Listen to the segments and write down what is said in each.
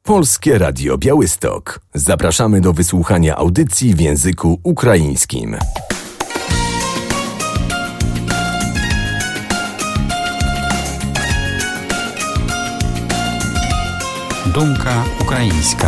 Polskie Radio Białystok. Zapraszamy do wysłuchania audycji w języku ukraińskim. Думка українська.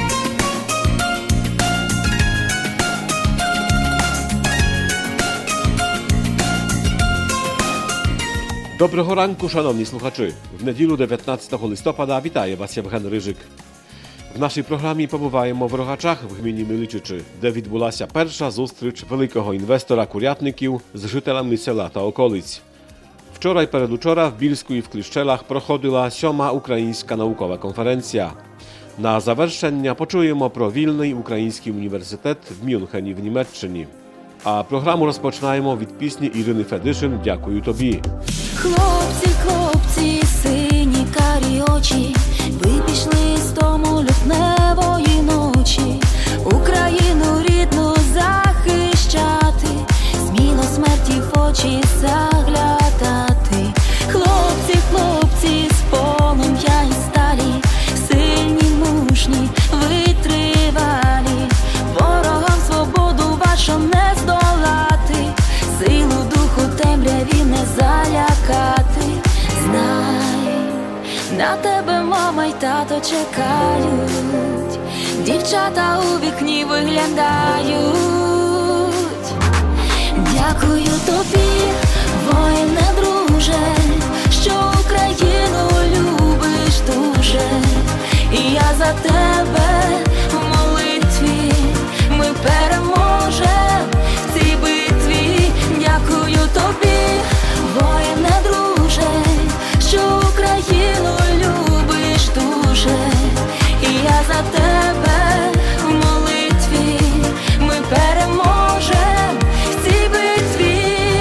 Доброго ранку, шановні слухачі. В неділю 19 листопада вітає вас Євген Рижик. В нашій програмі побуваємо в Рогачах в гміні Миличичі, де відбулася перша зустріч великого інвестора курятників з жителями села та околиць. Вчора й передучора в Більську і в Кліщелах проходила 7-ма українська наукова конференція. На завершення почуємо про вільний український університет в Мюнхені в Німеччині. А програму розпочинаємо від пісні Ірини Федишин «Дякую тобі». Хлопці, хлопці, сині карі очі, ви пішли з тому лютневої ночі, Україну рідну захищати, сміло смерті в очі заглядати. Хлопці, хлопці, з полум'я і сталі, сильні, мужні, витривалі, ворогам свободу вашу не здолати, силу духу темряві не залякати. Знай, на тебе мама й тато чекають, дівчата у вікні виглядають. Дякую тобі, воїне друже, що Україну любиш дуже. І я за тебе в молитві, ми переможем в цій битві. Дякую тобі, воїне друже, що Україну любиш дуже. І я за тебе в молитві, ми переможем в цій битві.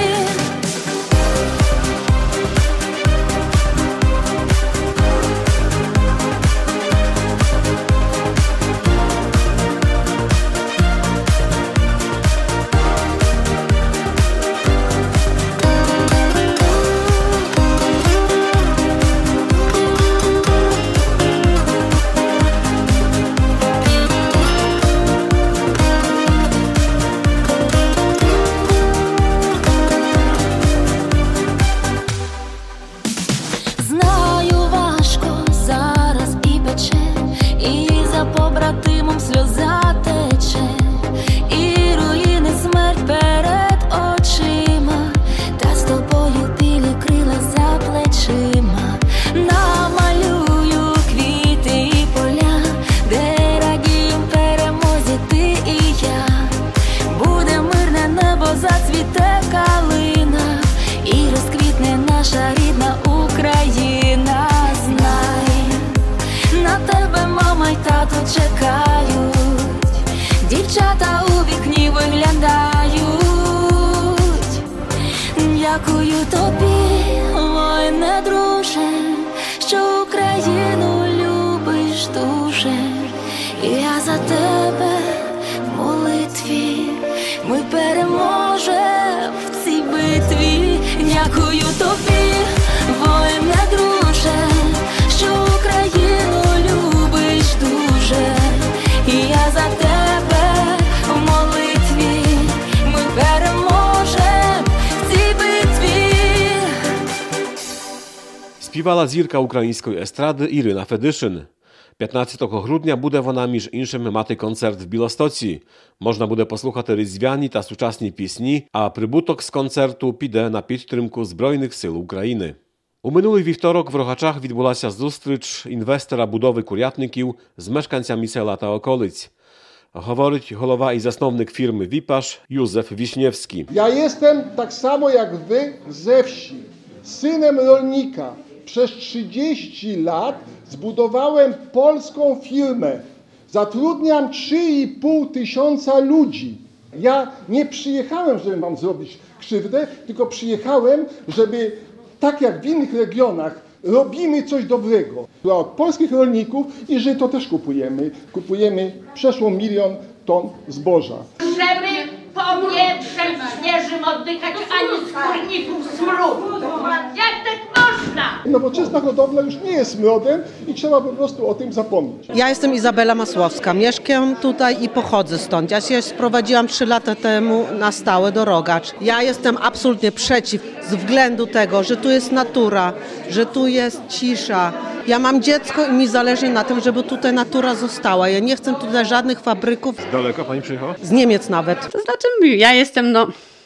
Знаю, важко зараз і пече, і за побратимом сльоза тече, і руїни смерть перед очима, та з тобою білі крила за плечима. Намалюю квіти і поля, де радієм перемозі ти і я. Буде мирне небо, зацвіте калина, і розквітне наша рідна Україна. Знай, на тебе мама й тато чекають, дівчата у вікні виглядають. Дякую тобі, воїне друже, що Україну любиш дуже. І я за тебе в молитві, ми переможем в цій битві. Дякую тобі, воїне друже, що Україну любиш дуже. І я за тебе в молитві, ми переможем в цій битві. Співала зірка української естради Ірина Федишин. 15 грудня буде вона, між іншим, мати концерт в Білостоці. Можна буде послухати різдвяні та сучасні пісні, а прибуток з концерту піде на підтримку Збройних сил України. У минулий вівторок в Рогачах відбулася зустріч інвестора будови курятників з мешканцями села та околиць. Говорить голова і засновник фірми «Віпаш» Józef Wiśniewski. Ja jestem tak samo jak wy ze wsi, synem rolnika. Przez 30 lat zbudowałem polską firmę. Zatrudniam 3,5 tysiąca ludzi. Ja nie przyjechałem, żeby wam zrobić krzywdę, tylko przyjechałem, żeby tak jak w innych regionach robimy coś dobrego. Dla polskich rolników i że to też kupujemy. Kupujemy przeszło 1 000 000 ton zboża. Żeby powietrzem świeżym oddychać, ani z kurników smród. Jak tak można? Nowoczesna hodowla już nie jest modem i trzeba po prostu o tym zapomnieć. Ja jestem Izabela Masłowska, mieszkam tutaj i pochodzę stąd. Ja się sprowadziłam 3 lata temu na stałe do Rogacz. Ja jestem absolutnie przeciw z względu tego, że tu jest natura, że tu jest cisza. Ja mam dziecko i mi zależy na tym, żeby tutaj natura została. Ja nie chcę tutaj żadnych fabryków. Z daleka pani przyjechała? Z Niemiec nawet. To znaczy ja jestem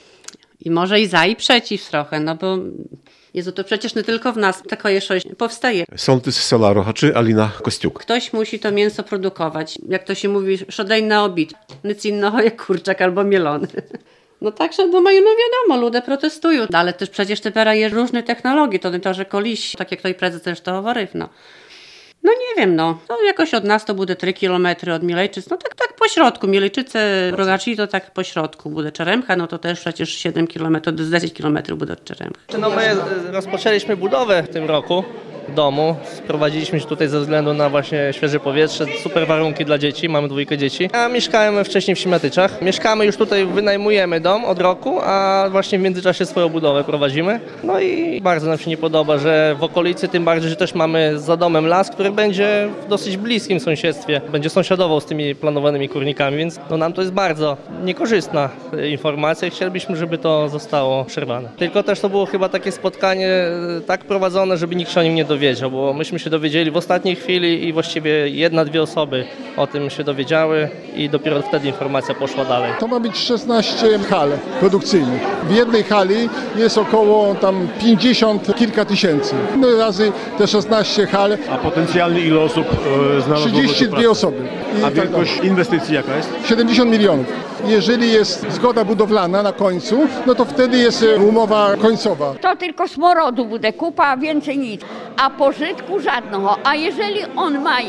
i może i za i przeciw trochę, bo Jezu, to przecież nie tylko w nas takie coś powstaje. Sołtys z sela Rochaczy, Alina Kościuk. Ktoś musi to mięso produkować. Jak to się mówi, szodej na obid. Nic innego jak kurczak albo mielony. Także думаю, wiadomo, ludzie protestują. Ale też przecież teraz jest różne technologie. To nie to, że koliś, tak jak ktoś prezes też to говорив, nie wiem, to jakoś od nas to będzie 3 kilometry od Milejczyc, tak po środku, Milejczyce, Rogaczy to tak po środku będzie Czeremcha, to też przecież 7 kilometrów, 10 kilometrów będzie od Czeremcha. My rozpoczęliśmy budowę w tym roku domu, sprowadziliśmy się tutaj ze względu na właśnie świeże powietrze, super warunki dla dzieci, mamy 2 dzieci. Ja mieszkałem wcześniej w Siemiatyczach, mieszkamy już tutaj, wynajmujemy dom od roku, a właśnie w międzyczasie swoją budowę prowadzimy. I bardzo nam się nie podoba, że w okolicy, tym bardziej, że też mamy za domem las, który będzie w dosyć bliskim sąsiedztwie, będzie sąsiadował z tymi planowanymi kurnikami, więc nam to jest bardzo niekorzystna informacja i chcielibyśmy, żeby to zostało przerwane. Tylko też to było chyba takie spotkanie tak prowadzone, żeby nikt się o nim nie dowiedział, bo myśmy się dowiedzieli w ostatniej chwili i właściwie 1-2 osoby o tym się dowiedziały i dopiero wtedy informacja poszła dalej. To ma być 16 hal produkcyjnych. W jednej hali jest około 50 kilka tysięcy. Razy te 16 hal. A potencjalnie ile osób znalazło 32 osoby. A wielkość inwestycji jaka jest? 70 milionów. Jeżeli jest zgoda budowlana na końcu, to wtedy jest umowa końcowa. To tylko smorodu będzie kupa, a więcej nic. A pożytku żadnego. A jeżeli on ma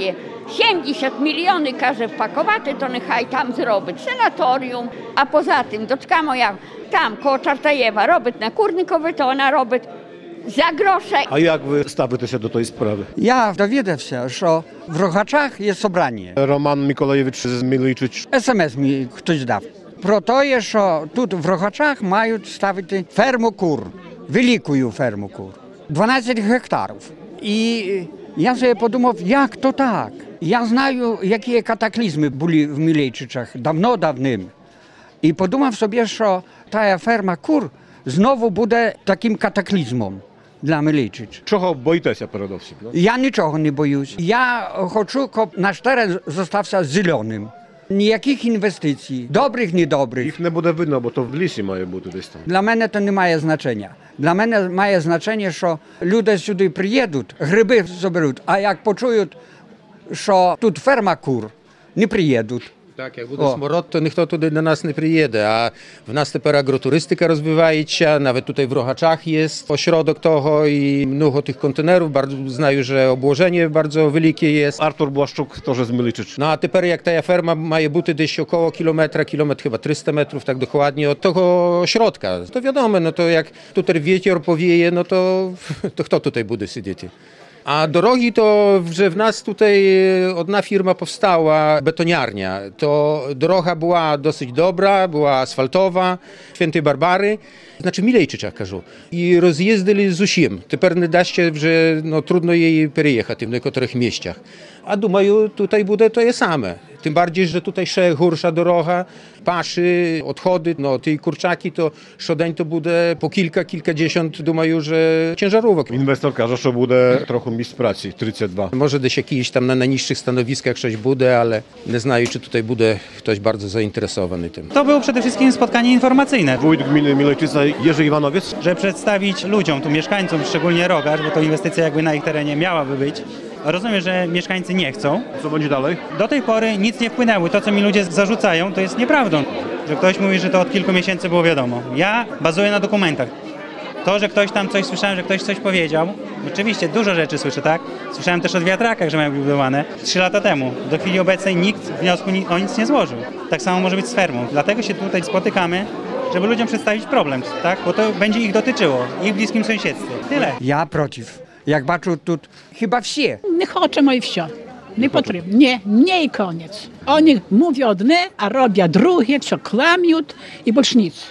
70 milionów każe wpakować, to niechaj tam zrobić sanatorium. A poza tym, dочка moja tam koło Czartajewa robić na Kurnikowy, to ona robić za grosze. A jak ви ставитеся до тої справи? Я довідався, що в Рогачах є собрання. Роман Миколаєвич з Мілейчич. СМС мені хтось дав. Про те, що тут в Рогачах мають ставити ферму кур, велику ферму кур, 12 гектарів. І я собі подумав, як то так? Я знаю, які катаклізми були в Мілейчичах давно-давним. І подумав собі, що та ферма кур знову буде таким катаклізмом для Мілейчич. Чого боїтеся передовсім? Я нічого не боюсь. Я хочу, щоб наш терен залишався зеленим. Ніяких інвестицій, добрих, недобрих. Їх не буде видно, бо то в лісі має бути десь там. Для мене це не має значення. Для мене має значення, що люди сюди приїдуть, гриби заберуть, а як почують, що тут ферма кур, не приїдуть. Так, як буде смород, то ніхто туди до нас не приїде. А в нас тепер агротуристика розвивається, навіть тут в Рогачах є ośrodок того і много тих контейнерів. Знаю, що обложення дуже велике є. Артур Блащук теж з Мілейчич. А тепер, як та ферма має бути десь около кілометр chyba 300 metrów, tak dokładnie, od tego ośrodka. To wiadomo, to jak tutaj wietor powieje, to kto tutaj będzie siedzieć? A drogi to, że w nas tutaj одна firma powstała, betoniarnia. To droga była dosyć dobra, była asfaltowa, Świętej Barbary, znaczy Milejczyczach кажу. I rozjeździli z усім. Тепер не da się, że trudno jej переїхати w niektórych mieściach. A думаю, tutaj będzie to same. Tym bardziej, że tutaj ще gorsza droga, paszy, odchody, tej kurczaki, to щодень to буде po kilkadziesiąt, думаю, że ciężarówek. Inwestor każe, że będzie trochę miejsc pracy, 32. Może gdzieś jakiś tam na najniższych stanowiskach coś będzie, ale nie znaję, czy tutaj będzie ktoś bardzo zainteresowany tym. To było przede wszystkim spotkanie informacyjne. Wójt gminy Milejczyca Jerzy Iwanowiec. Żeby przedstawić ludziom, tu mieszkańcom, szczególnie Rogacz, bo to inwestycja jakby na ich terenie miałaby być. Rozumiem, że mieszkańcy nie chcą. Co będzie dalej? Do tej pory nic nie wpłynęło. To, co mi ludzie zarzucają, to jest nieprawdą. Że ktoś mówi, że to od kilku miesięcy było wiadomo. Ja bazuję na dokumentach. To, że ktoś tam coś słyszałem, że ktoś coś powiedział, oczywiście dużo rzeczy słyszę, tak? Słyszałem też o wiatrakach, że mają być budowane 3 lata temu. Do chwili obecnej nikt wniosku o nic nie złożył. Tak samo może być z fermą. Dlatego się tutaj spotykamy, żeby ludziom przedstawić problem, tak? Bo to będzie ich dotyczyło, ich bliskim sąsiedztwie. Tyle. Ja przeciw. Jak baczę tu, chyba всі. Не хочемо і все. Не потрібно. Ні і конець. Вони mówią одне, а роблять друге, все кламють і більш ніц.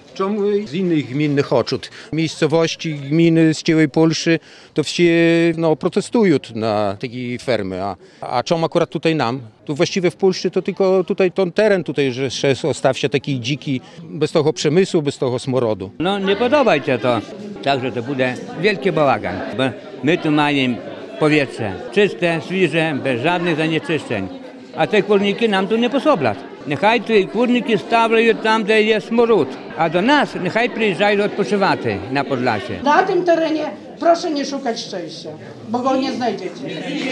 Czemu z innych gmin nie chodzą? Miejscowości, gminy z całej Polski to wszyscy protestują na takie fermy. A czemu akurat tutaj nam? Tu właściwie w Polsce to tylko tutaj ten teren, że zostaw się taki dziki, bez tego przemysłu, bez tego smorodu. No nie podoba się to, także to będzie wielki bałagan, bo my tu mamy powietrze czyste, świeże, bez żadnych zanieczyszczeń, a te kurniki nam tu nie posoblać. Niechaj te kurniki stawiają tam, gdzie jest smród, a do nas niechaj przyjeżdżają odpoczywać na Podlasie. Na tym terenie proszę nie szukać szczęścia, bo go nie znajdziecie.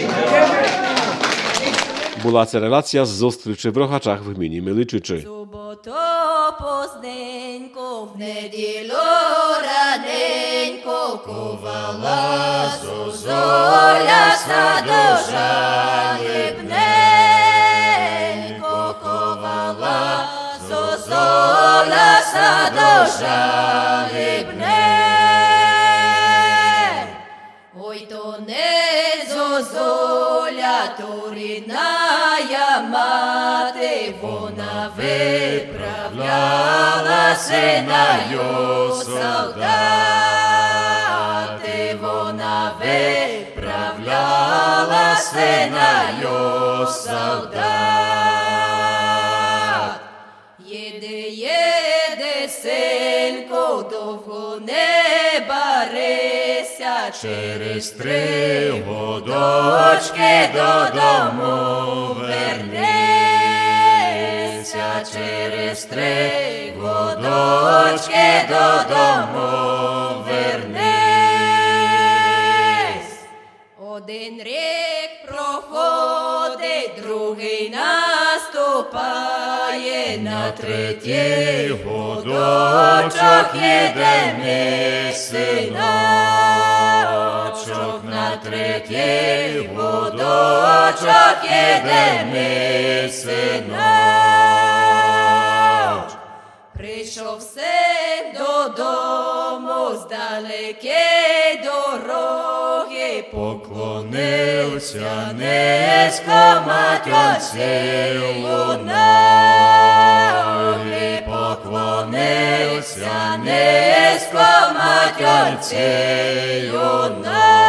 Була це реляція з зустрічі в Рогачах в гміні Миличичі. Суботу поздненько, в неділю раненько, ковала зозуля садожалібненько, ковала зозуля садожалібненько. Ой, то не зозуля, то рідная мати, вона виправляла синаю солдати, вона виправляла синаю солдат. Єди, синку, довго не барися, через 3 годочки додому вернися, через 3 годочки додому вернись. Один рік проходить, другий наступає, на 3-й годочок їде мій синочок, на 3-й годочок їде мій синочок. Прийшов син додому з далекої дороги, поклонився низько матінці у ноги, поклонився низько матінці у ноги.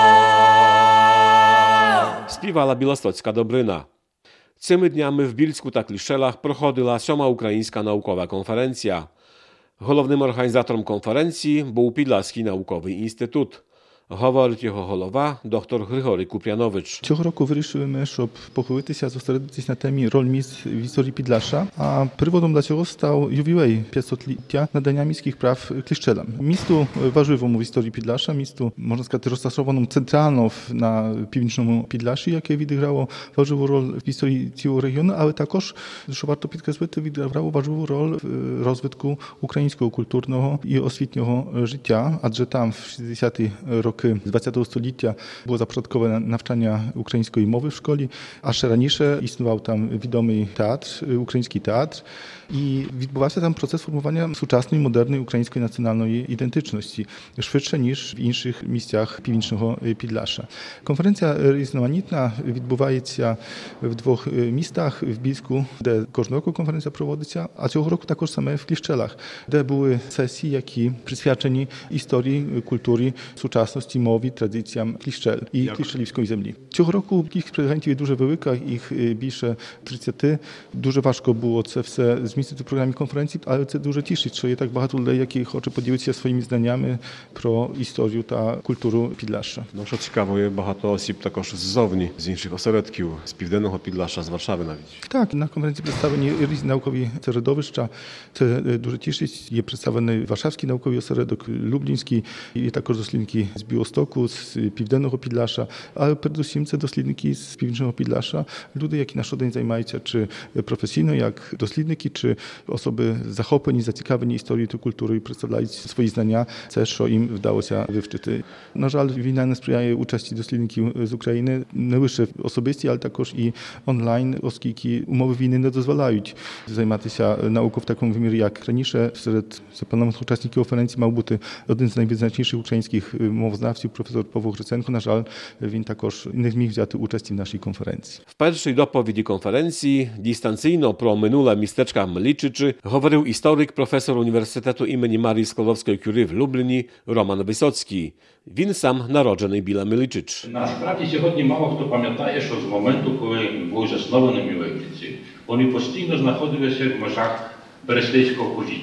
Співала Білостоцька Добрина. Цими днями в Більську та Кліщелах проходила 7-ма Українська наукова конференція. Головним організатором конференції був Підласький науковий інститут. Говорить його голова, доктор Григорій Куп'янович. Цього року вирішили, щоб похилитися, зосередитись на темі роль міст в історії Підляша, а приводом для цього став ювілей 500-ліття надання міських прав Кліщелам. Місту важливому в історії Підляша, місту, можна сказати, розташованому центрально на північному Підляші, яке відіграло важливу роль в історії цього регіону, але також, що варто підкреслити, відіграло важливу роль в розвитку українського культурного і освітнього життя, адже там в 60-ті роки XX століття було започатковане навчання української мови в школі, а ще раніше існував там відомий театр, український театр, і відбувався там процес формування сучасної, модерної української національної ідентичності, швидше, ніж в інших місцях північного Підляша. Конференція різноманітна, відбувається в 2 містах, в Більську, де кожного року конференція проводиться, а цього року також саме в Кліщелах, де були сесії, які присвячені історії, культурі, сучасності, мові, традиціям Кліщел і кліщелівської землі. Цього року кількість прелегентів є дуже велика, їх більше 30. Дуже важко було це все змістити в програмі конференції, але це дуже тішить, що є так багато людей, які хочуть поділитися своїми знаннями про історію та культуру Підляша. No, що цікаво, є багато осіб також ззовні, з інших осередків, з Південного Підляша, з Варшави навіть. Так, на конференції представлені різні наукові середовища. Це дуже тішить. Є представлений Warszawski науковий осередок, Люблінський, і також дослідники з Białegostoku, з Південного Підляша, але передусім це дослідники з Північного Підляша, люди, які на щодень займаються чи професійно, як дослідники, чи особи захоплені, зацікавлені історією та культурою, представляють свої знання, це, що їм вдалося вивчити. На жаль, війна не сприяє участі дослідників з України не лише особисті, але також і онлайн, оскільки умови війни не дозволяють займатися наукою в такому вимірі, як раніше. Серед запланованих учасників конференції мав бути один з найвизначніших українських мовознавців краєзнавців професор Павло Гриценко. На жаль, він також не зміг взяти участі в нашій конференції. В першій доповіді конференції дистанційно про минуле містечка Млічичі говорив історик, професор університету імені Марії Складовської-Кюри в Любліні Роман Висоцький. Він сам народжений біля Млічич. Насправді сьогодні мало хто пам'ятає, що з моменту, коли були засновані Мілечиці, вони постійно знаходилися в межах Переслідського повіту.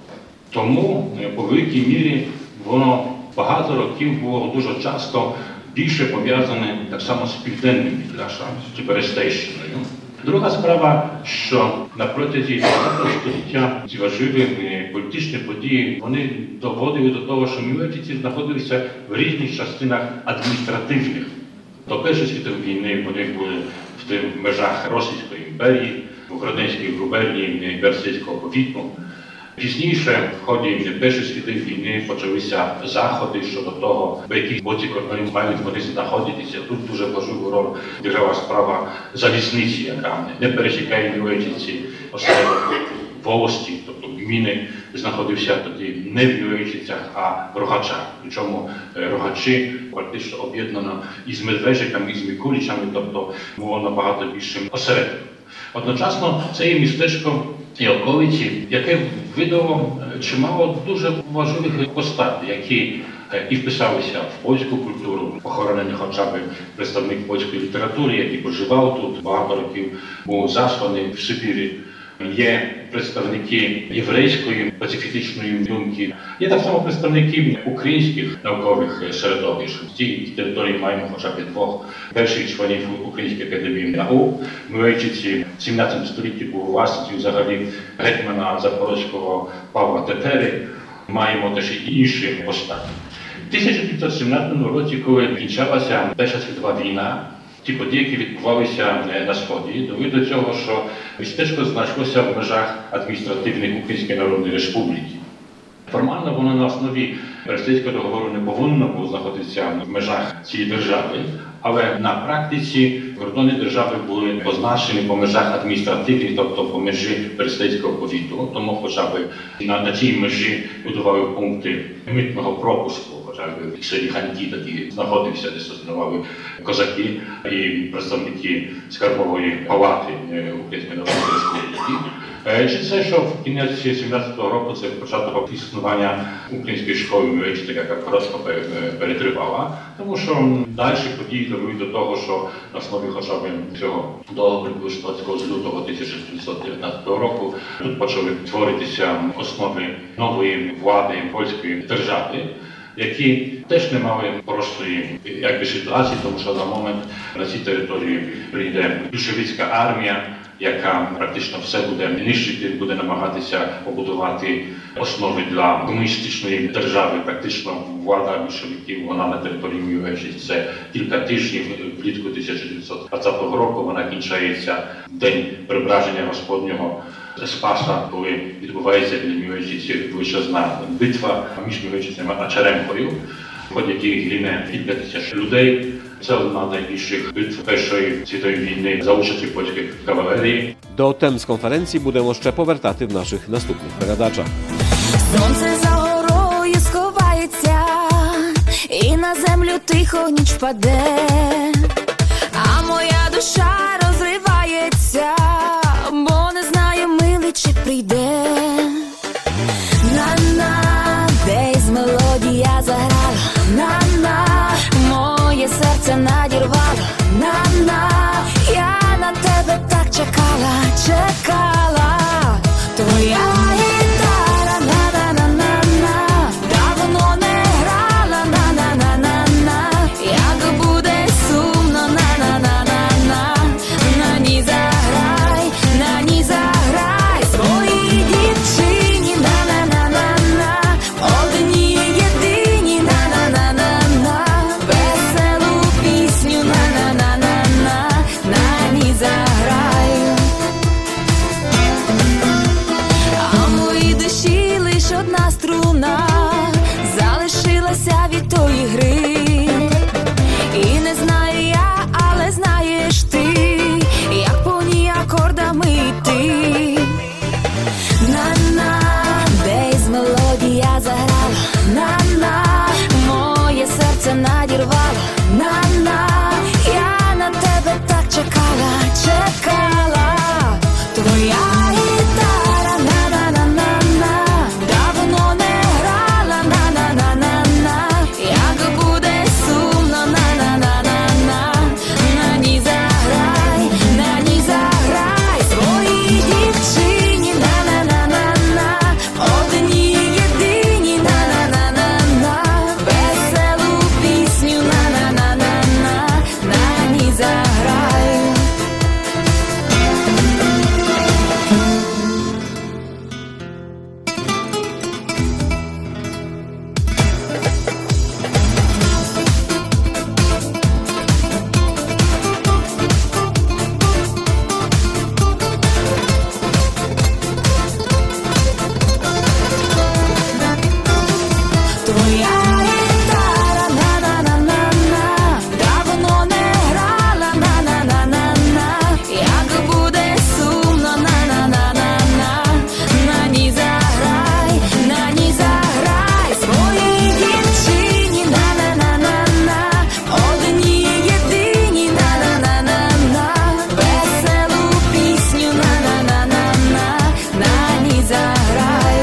Тому по великій мірі воно багато років було дуже часто більше пов'язане так само з південним Підляшем чи Берестейщиною. Друга справа, що на протязі 20 століття ці важливі політичні події, вони доводили до того, що Мілечиці знаходилися в різних частинах адміністративних. До Першої світової війни вони були в тих межах Російської імперії, в Гродненській губернії Берестейського повіту. Пізніше, в ході Першої світової війни, почалися заходи щодо того, в якій боці кордонів мають вони знаходитися. Тут дуже важливу роль відіграла справа залізниці, яка не пересікає Мілечиці, осередок волості, тобто гміни, знаходився тоді не в Мілечицях, а в Рогачах. Причому Рогачі практично об'єднано із Медвежиками, із Микуличами, тобто було набагато більшим осередком. Одночасно це є містечко і околиці, яке видало чимало дуже важливих постатей, які і вписалися в польську культуру, похоронений хоча б представник польської літератури, який проживав тут багато років, був засланий в Сибірі. Є представники єврейської пацифістичної думки, є так само представники українських наукових середовищ. В цій території маємо хоча б двох перших членів Української академії наук. В Мілечиці в 17 столітті був власністю взагалі гетьмана Запорозького Павла Тетери. Маємо теж і інші постаті. В 1917 році, коли кінчалася Перша світова війна, ті події, які відбувалися на Сході, довели до цього, що містечко знайшлося в межах адміністративних Української Народної Республіки. Формально воно на основі Переслідського договору не повинно було знаходитися в межах цієї держави, але на практиці кордони держави були позначені по межах адміністративних, тобто по межі Переслідського повіту. Тому хоча б на цій межі будували пункти митного пропуску, хоча б в селі Ханьки тоді знаходився, де заснували козаки і представники Скарбової палати Української Народної Республіки. Чи це, що в кінець 17-го року це початок існування української школи в Мілечиці, яка коротко перетривала, тому що далі події довели до того, що на основі хоча б цього договору Вишгородського з лютого 1919 року тут почали творитися основи нової влади польської держави, які теж не мали простої ситуації, тому що на момент на цій території прийде більшовицька армія, яка практично все буде нищити, буде намагатися побудувати основи для комуністичної держави. Практично влада більшовиків, вона на території Мілечиці це кілька тижнів, влітку 1920 року, вона кінчається в день прибраження Господнього Спаса, коли відбувається біля Мілечиці величезна битва між Мілечицем та Черемхою, в ході якої гине кілька тисяч людей. Це одна з найбільших битв Першої світової війни за участі польської кавалерії. До тем з конференції будемо ще повертати в наших наступних передачах. Сонце за горою сховається, і на землю тихо ніч паде, а моя душа розривається, бо не знає, милий, чи прийде. На-на, десь мелодія заграла, на-на, моє серце надірвало, на-на, я на тебе так чекала, твоя гітара, на-на-на-на-на, давно не грала, на-на-на-на-на, як буде сумно, на-на-на-на-на, на ній заграй, своїй дівчині, на-на-на-на-на, одній єдиній, на-на-на-на-на, веселу пісню, на-на-на-на-на, на ній заграй. чекала. Твоя гітара, на-на-на-на-на, давно не грала, на-на-на-на-на, як буде сумно, на-на-на-на-на, на ній заграй, своїй дівчині, на-на-на-на-на, одній єдиній, на-на-на-на-на, веселу пісню, на-на-на-на-на, на ній заграй. Твоя гітара, на-на-на-на-на, давно не грала, на-на-на-на-на, як буде сумно, на-на-на-на-на, на ній заграй, своїй дівчині, на-на-на-на-на, одній єдиній, на-на-на-на-на, веселу пісню, на-на-на-на-на, на ній заграй.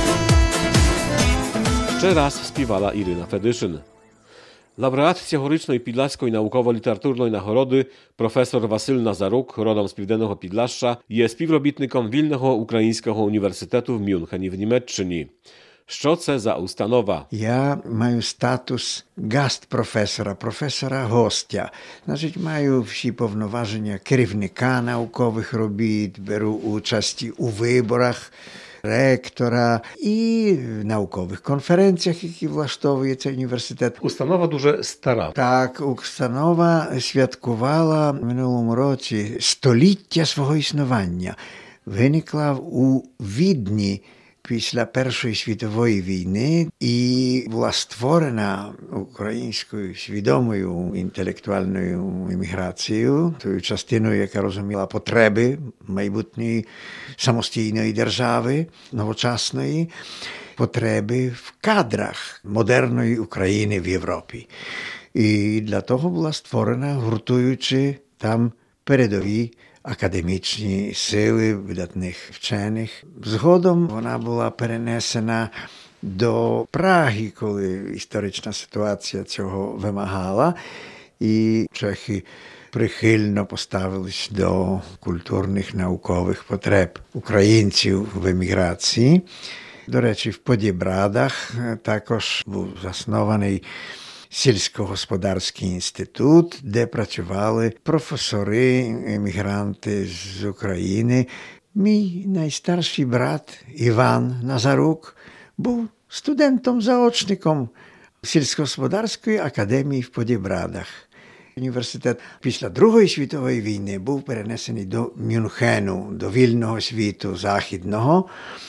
Ще раз співала Ірина Федишин. Лауреат цьогорічної Підласької науково-літературної нагороди професор Василь Назарук, родом з Південного Підласша, є співробітником Вільного Українського університету в Мюнхені в Німеччині. Що це за установа? Я маю статус гаст-професора, професора-гостя. Значить, маю всі повноваження керівника наукових робіт, беру участь у виборах ректора і в наукових конференціях, які влаштовує цей університет. Установа дуже стара. Так, установа святкувала в минулому році століття свого існування. Виникла у Відні після Першої світової війни і була створена українською свідомою інтелектуальною імміграцією, тою частиною, яка розуміла потреби майбутньої самостійної держави, новочасної, потреби в кадрах модерної України в Європі. І для того була створена, гуртуючи там передові академічні сили видатних вчених. Згодом вона була перенесена до Праги, коли історична ситуація цього вимагала, і чехи прихильно поставились до культурних наукових потреб українців в еміграції. До речі, в Подібрадах також був заснований сільськогосподарський інститут, де працювали професори, емігранти з України. Мій найстарший брат Іван Назарук був студентом-заочником сільськогосподарської академії в Подібрадах. Університет після Другої світової війни був перенесений до Мюнхену, до вільного світу західного,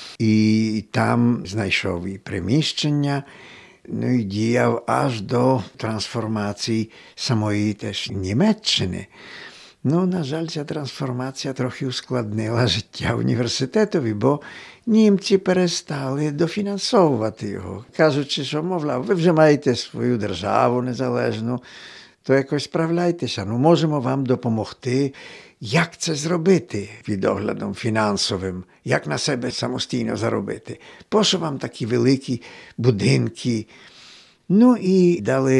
і там знайшов і приміщення, ну і діяв аж до трансформації самої теж Німеччини. Ну, на жаль, ця трансформація трохи ускладнила життя університетові, бо німці перестали дофінансовувати його, кажучи, що, мовляв, ви вже маєте свою державу незалежну, то якось справляйтеся, ну можемо вам допомогти. Як це зробити під оглядом фінансовим? Як на себе самостійно заробити? Пощо вам такі великі будинки? Ну і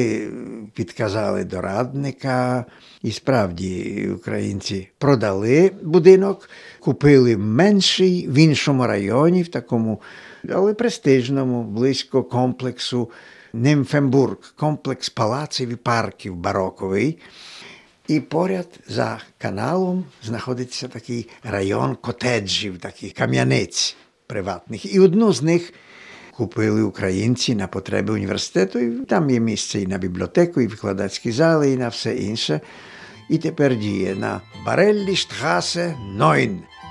підказали дорадника. І справді українці продали будинок, купили менший в іншому районі, в такому, але престижному, близько комплексу Нимфенбург, комплекс палаців і парків бароковий. І поряд за каналом знаходиться такий район котеджів, таких кам'яниць приватних. І одну з них купили українці на потреби університету. І там є місце і на бібліотеку, і викладацькі зали, і на все інше. І тепер діє на Бареллі-Штрасе 9.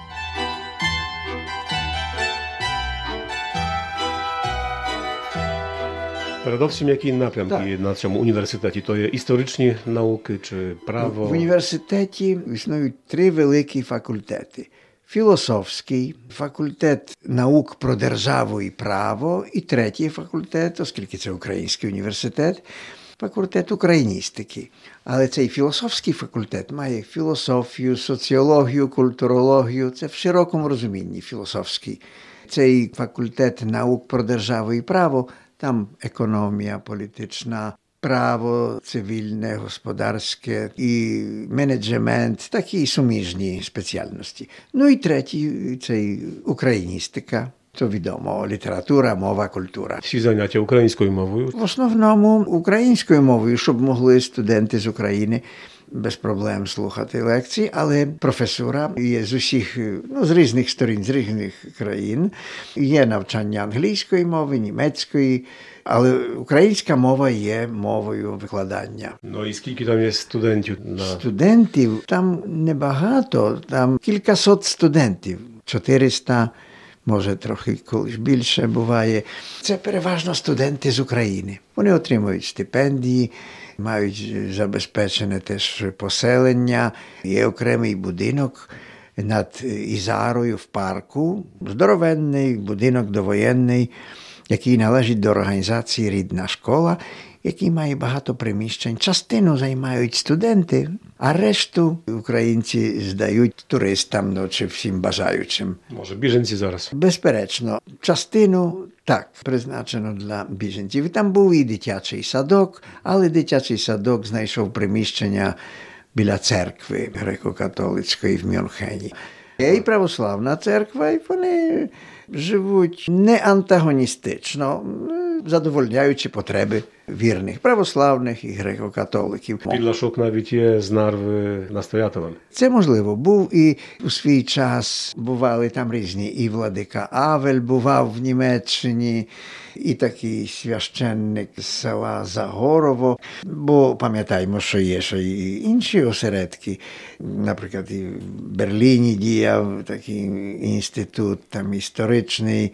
Передовсім, які напрямки на цьому університеті? То є історичні науки чи право? В університеті існують 3 великі факультети. Філософський, факультет наук про державу і право, і 3-й факультет, оскільки це український університет, факультет україністики. Але цей філософський факультет має філософію, соціологію, культурологію. Це в широкому розумінні філософський. Цей факультет наук про державу і право, там економія політична, право цивільне, господарське і менеджмент, такі суміжні спеціальності. Ну і третій, цей україністика. То відомо, література, мова, культура. Всі заняття українською мовою? В основному українською мовою, щоб могли студенти з України без проблем слухати лекції, але професура є з усіх, з різних сторін, з різних країн. Є навчання англійської мови, німецької, але українська мова є мовою викладання. Ну і скільки там є студентів? Студентів там небагато, там кількасот студентів, 400, може трохи колись більше буває. Це переважно студенти з України. Вони отримують стипендії, мають забезпечене теж поселення, є окремий будинок над Ізарою в парку, здоровенний будинок довоєнний, який належить до організації «Рідна школа», який має багато приміщень. Частину займають студенти, а решту українці здають туристам чи всім бажаючим. Може, біженці зараз? Безперечно. Частину, так, призначено для біженців. І там був і дитячий садок, але дитячий садок знайшов приміщення біля церкви греко-католицької в Мюнхені. Є і православна церква, і вони живуть не антагоністично, задовольняючи потреби вірних православних і греко-католиків. Підлашок навіть є з Нарви настоятелем. Це можливо. Був і у свій час бували там різні. І владика Авель бував в Німеччині, і такий священник з села Загорово. Бо пам'ятаємо, що є ще і інші осередки. Наприклад, і в Берліні діяв такий інститут там історичний,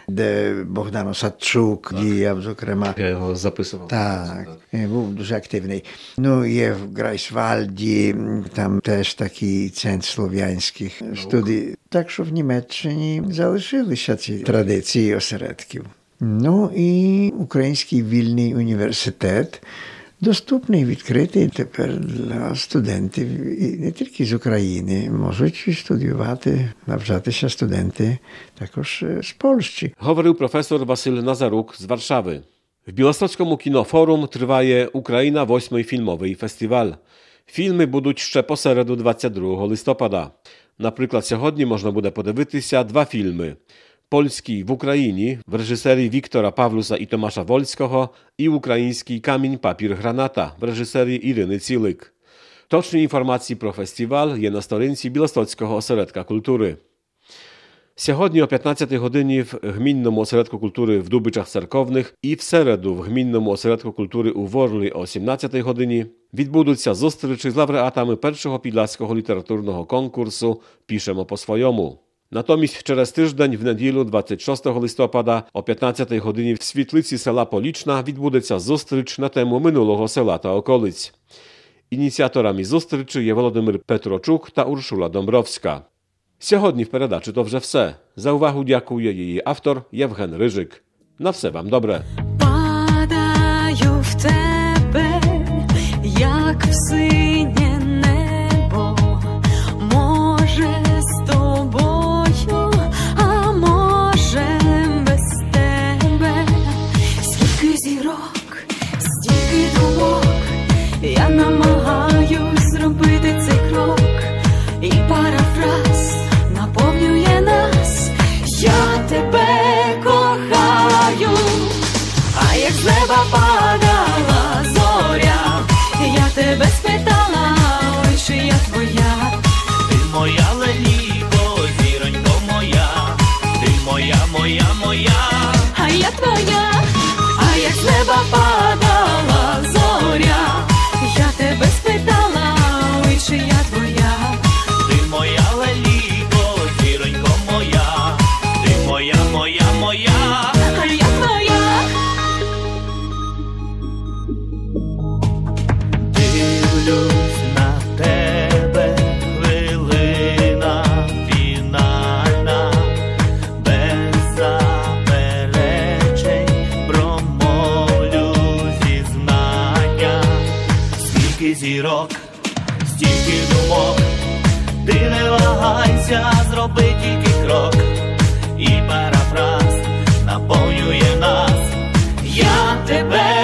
де Богдан Осадчук діяв, зокрема. Я його записував. Так, був дуже активний. Ну, є в Грайсвальді, там теж такий центр слов'янських студій. Так що в Німеччині залишилися ці традиції осередків. Ну і Український вільний університет доступний, відкритий тепер для студентів, і не тільки з України, можуть студіювати, навчатися студенти також з Польщі. Говорив професор Василь Nazaruк z Warszawy. W Білостocькому кінофорум триває Україна 8-й фільмовий фестиваль. Фільми будуть ще по середу 22 листопада. Наприклад, сьогодні можна буде подивитися 2 фільми. Polski w Ukrainie w reżyserii Wiktora Pawlusa i Tomasza Wolskiego i ukraiński Kamień, papier, granata w reżyserii Iryny Cilyk. Точні інформації про фестиваль є на сторінці Білостоцького осередка культури. Сьогодні о 15 годині в Гмінному осередку культури в Дубичах Церковних і в середу в Гмінному осередку культури у Ворлі о 17 годині відбудуться зустрічі з лауреатами першого підласького літературного конкурсу «Пишемо по-своєму». Натомість через тиждень, в неділю 26 листопада о 15 годині в світлиці села Полічна відбудеться зустріч на тему минулого села та околиць. Ініціаторами зустрічі є Володимир Петрочук та Уршула Домбровська. Сьогодні в передачі то вже все. За увагу дякує її автор Євген Рижик. На все вам добре. Падаю в тебе, як в синє небо, може з тобою, а може без тебе. Скільки зірок, стільки думок, я намагаюсь зробити цей крок, і парафраз наповнює нас. Я тебе кохаю, а як з неба падала зоря, я тебе спитала, ой, чи я твоя. Ти моя леліко, зіронько моя, ти моя, моя, моя. А я твоя, а як з неба падала зоря, я тебе спитала, ой, чи я твоя. Ти моя леліко, зіронько моя, ти моя, моя, моя. А я твоя. вагайся, зроби тільки крок, і парафраз наповнює нас. Я тебе